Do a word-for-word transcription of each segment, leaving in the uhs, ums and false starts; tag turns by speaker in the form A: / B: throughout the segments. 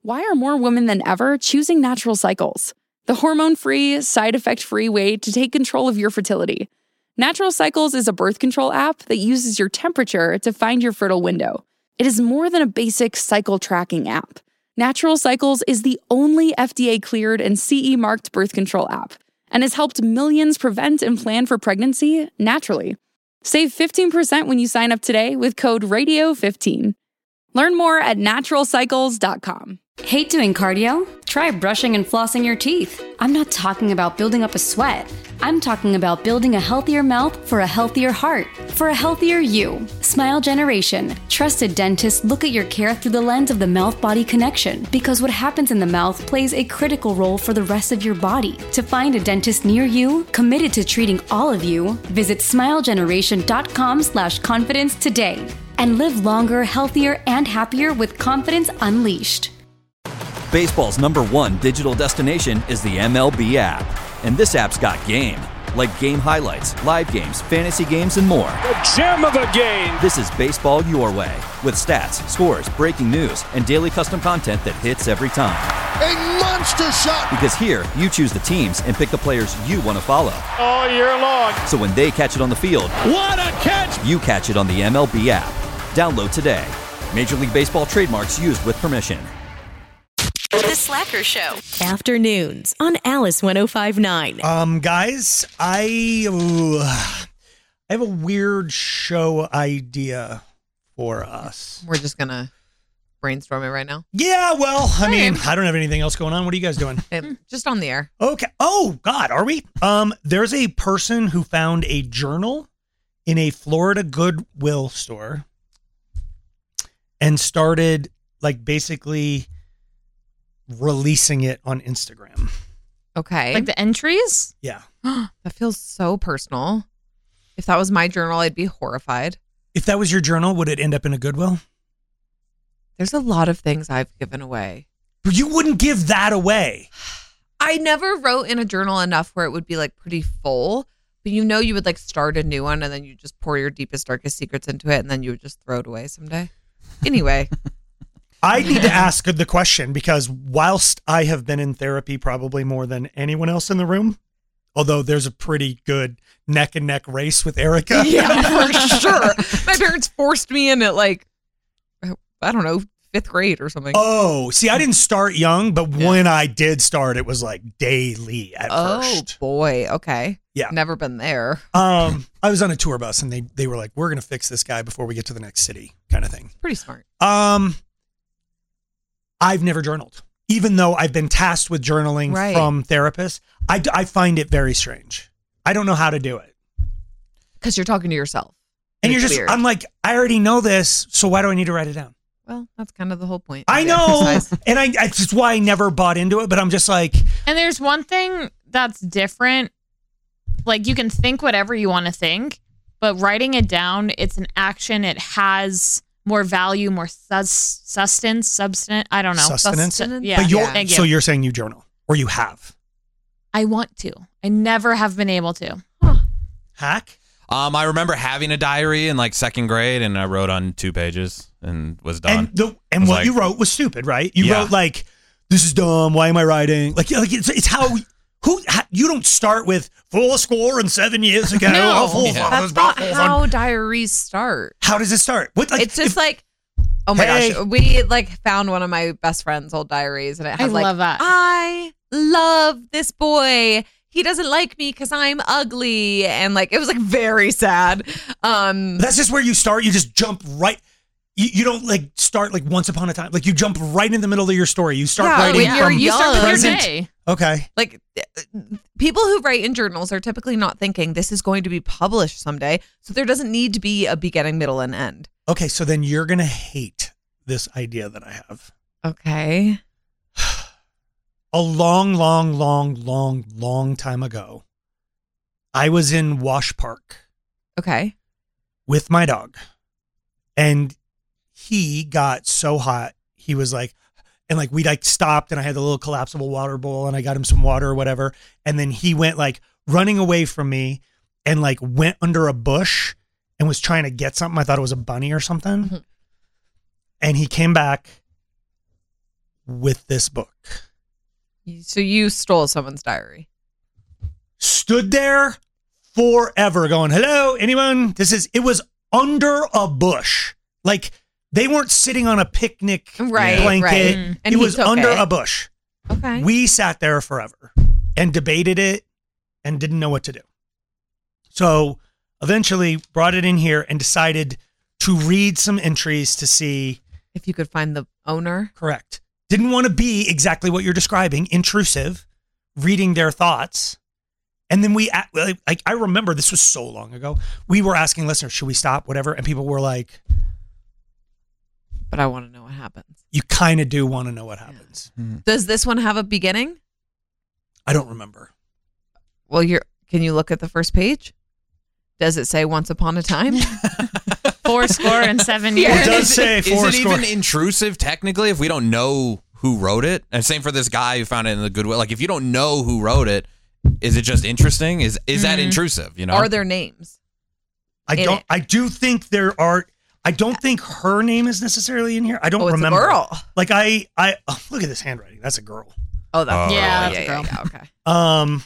A: why are more women than ever choosing Natural Cycles? The hormone-free, side-effect-free way to take control of your fertility. Natural Cycles is a birth control app that uses your temperature to find your fertile window. It is more than a basic cycle tracking app. Natural Cycles is the only F D A-cleared and C E-marked birth control app and has helped millions prevent and plan for pregnancy naturally. Save fifteen percent when you sign up today with code radio fifteen. Learn more at natural cycles dot com.
B: Hate doing cardio? Try brushing and flossing your teeth. I'm not talking about building up a sweat. I'm talking about building a healthier mouth for a healthier heart, for a healthier you. Smile Generation. Trusted dentists look at your care through the lens of the mouth-body connection, because what happens in the mouth plays a critical role for the rest of your body. To find a dentist near you, committed to treating all of you, visit smile generation dot com slash confidence today. And live longer, healthier, and happier with confidence unleashed.
C: Baseball's number one digital destination is the M L B app. And this app's got game. Like game highlights, live games, fantasy games, and more.
D: A gem of a game!
C: This is baseball your way. With stats, scores, breaking news, and daily custom content that hits every time.
E: A monster shot!
C: Because here, you choose the teams and pick the players you want to follow.
D: All year long.
C: So when they catch it on the field,
D: what a catch!
C: You catch it on the M L B app. Download today. Major League Baseball trademarks used with permission.
F: The Slacker Show.
G: Afternoons on Alice one oh five point nine.
H: Um, guys, I, uh, I have a weird show idea for us.
I: We're just going to brainstorm it right now?
H: Yeah, well, I mean, I don't have anything else going on. What are you guys doing?
I: Just on the air.
H: Okay. Oh, God, are we? Um, there's a person who found a journal in a Florida Goodwill store and started, like, basically releasing it on Instagram.
I: Okay.
J: Like the entries?
H: Yeah.
I: That feels so personal. If that was my journal, I'd be horrified.
H: If that was your journal, would it end up in a Goodwill?
I: There's a lot of things I've given away.
H: But you wouldn't give that away.
I: I never wrote in a journal enough where it would be like pretty full, but you know you would like start a new one and then you just pour your deepest, darkest secrets into it and then you would just throw it away someday. Anyway.
H: I need to ask the question because whilst I have been in therapy probably more than anyone else in the room, although there's a pretty good neck and neck race with Erica.
I: Yeah, for sure. My parents forced me in at like, I don't know, fifth grade or something.
H: Oh, see, I didn't start young, but yeah. when I did start, it was like daily at
I: oh,
H: first.
I: Oh, boy. Okay.
H: Yeah.
I: Never been there.
H: Um, I was on a tour bus and they, they were like, we're going to fix this guy before we get to the next city kind of thing.
I: Pretty smart.
H: Um, I've never journaled, even though I've been tasked with journaling right. from therapists. I, I find it very strange. I don't know how to do it.
I: Because you're talking to yourself.
H: And you're just, weird. I'm like, I already know this, so why do I need to write it down?
I: Well, that's kind of the whole point.
H: I know. Exercise. And I, it's just why I never bought into it, but I'm just like.
J: And there's one thing that's different. Like, you can think whatever you want to think, but writing it down, it's an action. It has more value, more sus- sustenance, substance. I don't know.
H: Sustenance?
J: Susten-
H: yeah. But you're, yeah. So you're saying you journal, or you have?
J: I want to. I never have been able to.
H: Huh. Hack?
K: Um, I remember having a diary in like second grade, and I wrote on two pages and was done.
H: And the and what like, you wrote was stupid, right? You yeah. wrote like, "This is dumb. Why am I writing?" Like, like it's, it's how who how, you don't start with full score and seven years ago.
I: No,
H: full
I: yeah. that's not how diaries start.
H: How does it start? What, like,
I: it's just
H: if,
I: like, oh my
H: hey.
I: gosh, we like found one of my best friend's old diaries, and it has
J: I
I: like,
J: love that.
I: I love this boy. He doesn't like me because I'm ugly. And like, it was like very sad. Um,
H: That's just where you start. You just jump right. You, you don't like start like once upon a time. Like you jump right in the middle of your story. You start
I: yeah,
H: writing
I: you're,
H: from
I: you start with
H: present.
I: Your day.
H: Okay.
I: Like people who write in journals are typically not thinking this is going to be published someday. So there doesn't need to be a beginning, middle, and end.
H: Okay. So then you're going to hate this idea that I have.
I: Okay.
H: A long, long, long, long, long time ago, I was in Wash Park.
I: Okay.
H: With my dog. And he got so hot. He was like, and like we like stopped and I had the little collapsible water bowl and I got him some water or whatever. And then he went like running away from me and like went under a bush and was trying to get something. I thought it was a bunny or something. Mm-hmm. And he came back with this book.
I: So you stole someone's diary.
H: Stood there forever going, hello, anyone? This is, it was under a bush. Like they weren't sitting on a picnic
I: right,
H: blanket.
I: Right. Mm.
H: It was under it. a bush.
I: Okay.
H: We sat there forever and debated it and didn't know what to do. So eventually brought it in here and decided to read some entries to see
I: if you could find the owner.
H: Correct. Didn't want to be exactly what you're describing, intrusive, reading their thoughts. And then we, like, I remember this was so long ago. We were asking listeners, should we stop, whatever? And people were like,
I: but I want to know what happens.
H: You kind of do want to know what happens.
I: Yeah. Does this one have a beginning?
H: I don't remember.
I: Well, you're, can you look at the first page? Does it say once upon a time?
J: Four score and seven years.
H: It does say four
K: Is it
H: score.
K: even intrusive technically if we don't know who wrote it? And same for this guy who found it in the Goodwill. Like if you don't know who wrote it, is it just interesting? Is is mm-hmm. that intrusive? You know?
I: Are there names?
H: I don't. It? I do think there are. I don't think her name is necessarily in here. I don't
I: oh, it's
H: remember.
I: A girl.
H: Like I. I oh, look at this handwriting. That's a girl.
I: Oh, that's
J: oh,
I: yeah,
J: that's
I: yeah,
J: a girl.
I: yeah, yeah. Okay.
H: Um.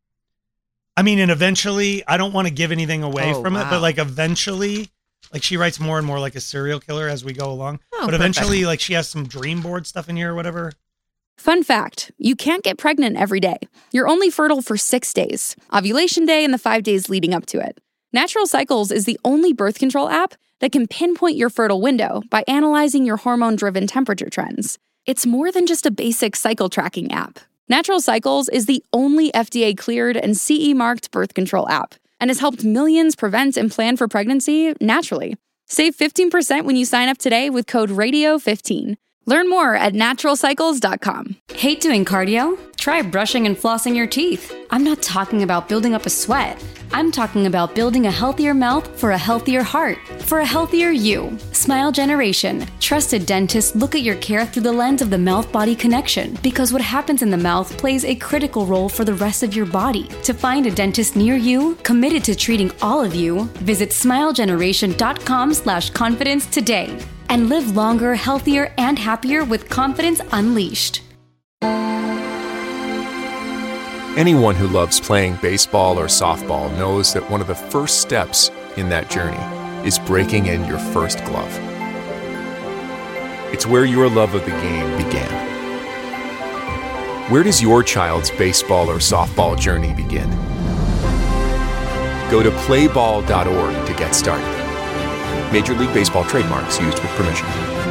H: I mean, and eventually, I don't want to give anything away
I: oh,
H: from
I: wow.
H: it, but like eventually, like she writes more and more like a serial killer as we go along.
I: Oh,
H: but
I: perfect.
H: eventually, like she has some dream board stuff in here or whatever.
A: Fun fact, you can't get pregnant every day. You're only fertile for six days, ovulation day and the five days leading up to it. Natural Cycles is the only birth control app that can pinpoint your fertile window by analyzing your hormone-driven temperature trends. It's more than just a basic cycle tracking app. Natural Cycles is the only F D A-cleared and C E-marked birth control app and has helped millions prevent and plan for pregnancy naturally. Save fifteen percent when you sign up today with code radio fifteen. Learn more at natural cycles dot com.
B: Hate doing cardio? Try brushing and flossing your teeth. I'm not talking about building up a sweat. I'm talking about building a healthier mouth for a healthier heart, for a healthier you. Smile Generation. Trusted dentists look at your care through the lens of the mouth-body connection because what happens in the mouth plays a critical role for the rest of your body. To find a dentist near you, committed to treating all of you, visit smile generation dot com slash confidence today. And live longer, healthier, and happier with confidence unleashed.
L: Anyone who loves playing baseball or softball knows that one of the first steps in that journey is breaking in your first glove. It's where your love of the game began. Where does your child's baseball or softball journey begin? Go to play ball dot org to get started. Major League Baseball trademarks used with permission.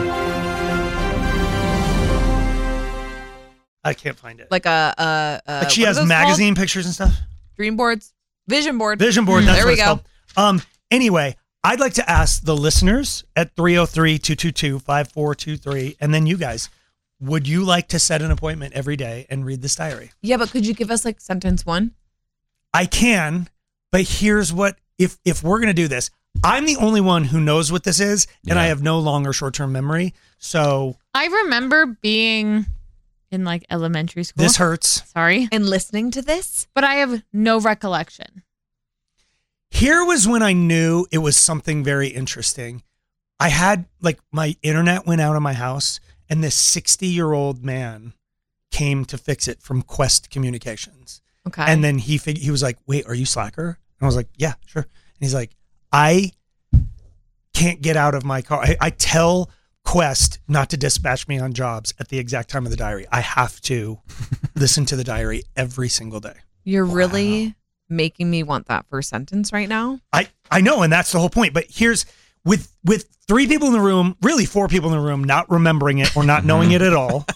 H: I can't find it.
I: Like a, a, a
H: like she
I: what
H: has
I: are those
H: magazine
I: called?
H: pictures and stuff.
I: Dream boards, vision board,
H: Vision board. That's
I: there
H: what
I: we
H: it's
I: go.
H: called. Um. Anyway, I'd like to ask the listeners at three oh three, two two two, five four two three, and then you guys, would you like to set an appointment every day and read this diary?
I: Yeah, but could you give us like sentence one?
H: I can, but here's what, if if we're going to do this, I'm the only one who knows what this is, and
K: Yeah.
H: I have no longer short-term memory. So
J: I remember being in like elementary school.
H: this hurts.
J: Sorry.
I: And listening to this?
J: But I have no recollection.
H: Here was when I knew it was something very interesting. I had, like, my internet went out of my house, and this sixty-year-old man came to fix it from Quest Communications.
I: Okay.
H: And then he fig- he was like, wait, are you Slacker? And I was like, yeah, sure. And he's like, I can't get out of my car. I, I tell Quest not to dispatch me on jobs at the exact time of the diary. I have to listen to the diary every single day.
I: You're
H: Wow.
I: really making me want that first sentence right now.
H: I, I know, and that's the whole point. But here's, with with three people in the room, really four people in the room, not remembering it or not knowing it at all,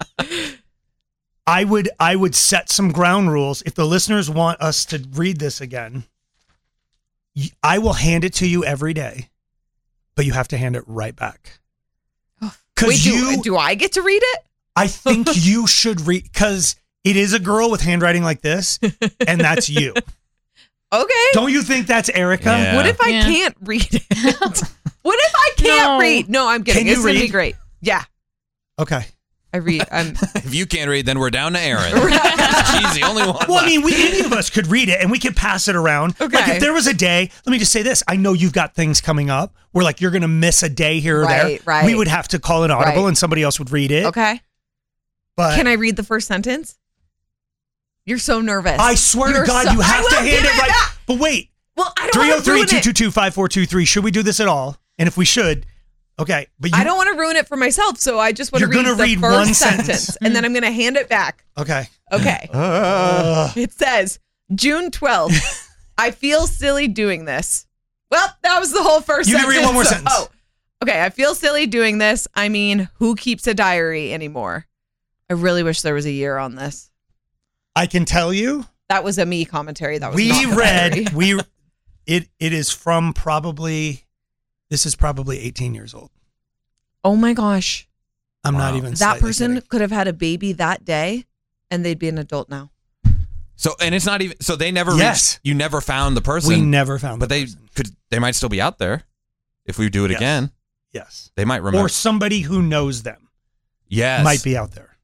H: I would I would set some ground rules. If the listeners want us to read this again, y- I will hand it to you every day, but you have to hand it right back.
I: Wait,
H: Because
I: do,
H: you,
I: do I get to read it?
H: I think you should read, because it is a girl with handwriting like this, and that's you.
I: Okay.
H: Don't you think that's Erica?
K: Yeah.
I: What if I
J: Yeah.
I: can't read it? What if I can't
J: No.
I: read? No, I'm kidding.
H: Can you
I: It's going to be
H: read?
I: great. Yeah.
H: Okay.
I: I read. I'm
K: If you can't read, then we're down to Aaron. She's the only one.
H: Well, I
K: left.
H: mean, we any of us could read it and we could pass it around. Like
I: Okay.
H: if there was a day, let me just say this. I know you've got things coming up where like you're going to miss a day here or
I: Right,
H: there.
I: right.
H: We would have to call an audible
I: Right.
H: and somebody else would read it.
I: okay.
H: But
I: Can I read the first sentence? You're so nervous.
H: I swear
I: You're
H: to God,
I: so-
H: you have
I: I
H: to
I: will
H: hand
I: give
H: it right.
I: back.
H: But wait.
I: Well, I don't
H: three oh
I: want to
H: three,
I: ruin
H: two
I: it.
H: two two, five four two three. Should we do this at all? And if we should, okay. But you,
I: I don't want to ruin it for myself, so I just want to
H: You're
I: read
H: gonna
I: the
H: read
I: first
H: one
I: sentence,
H: sentence.
I: and then I'm going to hand it back.
H: Okay.
I: Okay.
H: Uh,
I: It says, June twelfth, I feel silly doing this. Well, that was the whole first
H: You can
I: sentence.
H: read one more
I: So-
H: sentence.
I: Oh, okay. I feel silly doing this. I mean, who keeps a diary anymore? I really wish there was a year on this.
H: I can tell you.
I: That was a me commentary. That was
H: We
I: not the diary.
H: read, we, it, it is from probably, this is probably eighteen years old.
I: Oh my gosh.
H: I'm not
K: Wow.
H: even
I: That
H: slightly
I: person
H: kidding.
I: could have had a baby that day and they'd be an adult now.
K: So and it's not even. So they never.
H: Yes.
K: Reached, you never found the person.
H: We never found
K: But
H: the
K: they
H: person.
K: could. They might still be out there. If we do it
H: Yes.
K: again,
H: Yes.
K: they might remember.
H: Or somebody who knows them
K: yes.
H: might be out there.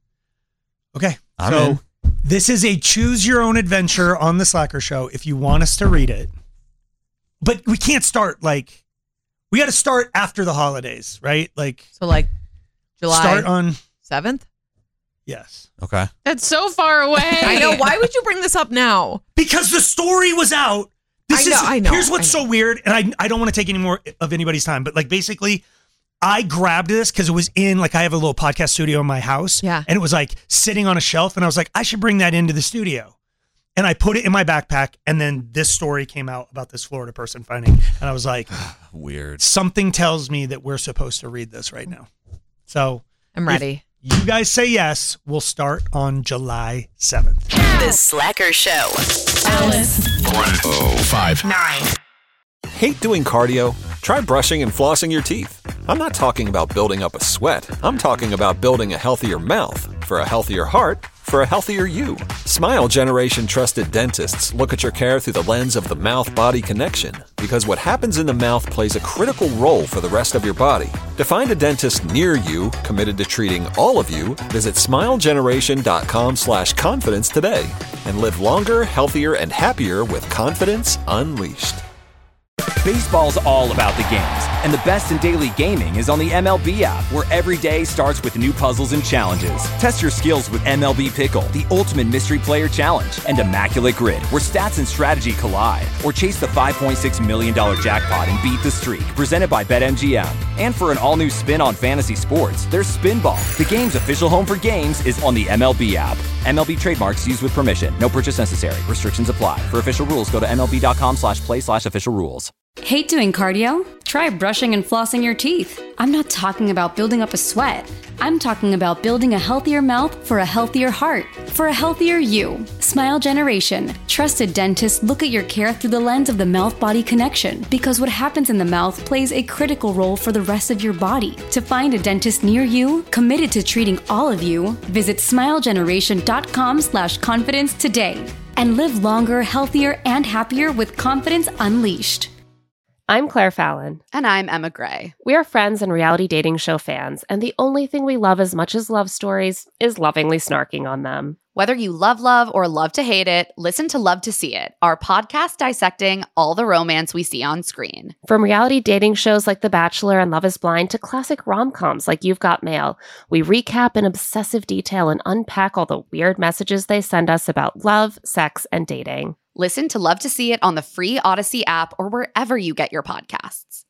H: Okay.
K: I'm
H: so
K: in.
H: this is a choose your own adventure on the Slacker Show if you want us to read it. But we can't start like, we got to start after the holidays, right? Like,
I: So like July
H: start on,
I: seventh?
H: yes.
K: Okay.
J: That's so far away.
I: I know. Why would you bring this up now?
H: Because the story was out. This
I: I know,
H: is,
I: I know,
H: Here's what's
I: I
H: so weird, and I, I don't want to take any more of anybody's time, but like basically, I grabbed this because it was in, like, I have a little podcast studio in my house.
I: Yeah.
H: And it was like sitting on a shelf, and I was like, I should bring that into the studio. And I put it in my backpack, and then this story came out about this Florida person finding, and I was like,
K: Weird.
H: something tells me that we're supposed to read this right now. So
I: I'm
H: if
I: ready.
H: you guys say yes, we'll start on July seventh.
F: The Slacker Show.
G: Alice.
E: one oh five
F: Nine.
L: Hate doing cardio? Try brushing and flossing your teeth. I'm not talking about building up a sweat. I'm talking about building a healthier mouth. For a healthier heart, for a healthier you. Smile Generation trusted dentists look at your care through the lens of the mouth-body connection, because what happens in the mouth plays a critical role for the rest of your body. To find a dentist near you committed to treating all of you, visit smilegeneration.com slash confidence today and live longer, healthier, and happier with confidence unleashed.
M: Baseball's all about the games, and the best in daily gaming is on the M L B app, where every day starts with new puzzles and challenges. Test your skills with M L B Pickle, the ultimate mystery player challenge, and Immaculate Grid, where stats and strategy collide. Or chase the five point six million dollars jackpot and beat the streak, presented by BetMGM. And for an all-new spin on fantasy sports, there's Spinball. The game's official home for games is on the M L B app. M L B trademarks used with permission. No purchase necessary. Restrictions apply. For official rules, go to MLB.com slash play slash official rules.
B: Hate doing cardio? Try brushing and flossing your teeth. I'm not talking about building up a sweat. I'm talking about building a healthier mouth for a healthier heart, for a healthier you. Smile Generation. Trusted dentists look at your care through the lens of the mouth-body connection, because what happens in the mouth plays a critical role for the rest of your body. To find a dentist near you, committed to treating all of you, visit smilegeneration.com slash confidence today and live longer, healthier, and happier with confidence unleashed.
N: I'm Claire Fallon.
O: And I'm Emma Gray.
N: We are friends and reality dating show fans, and the only thing we love as much as love stories is lovingly snarking on them.
O: Whether you love love or love to hate it, listen to Love to See It, our podcast dissecting all the romance we see on screen.
N: From reality dating shows like The Bachelor and Love is Blind to classic rom-coms like You've Got Mail, we recap in obsessive detail and unpack all the weird messages they send us about love, sex, and dating.
O: Listen to Love to See It on the free Odyssey app or wherever you get your podcasts.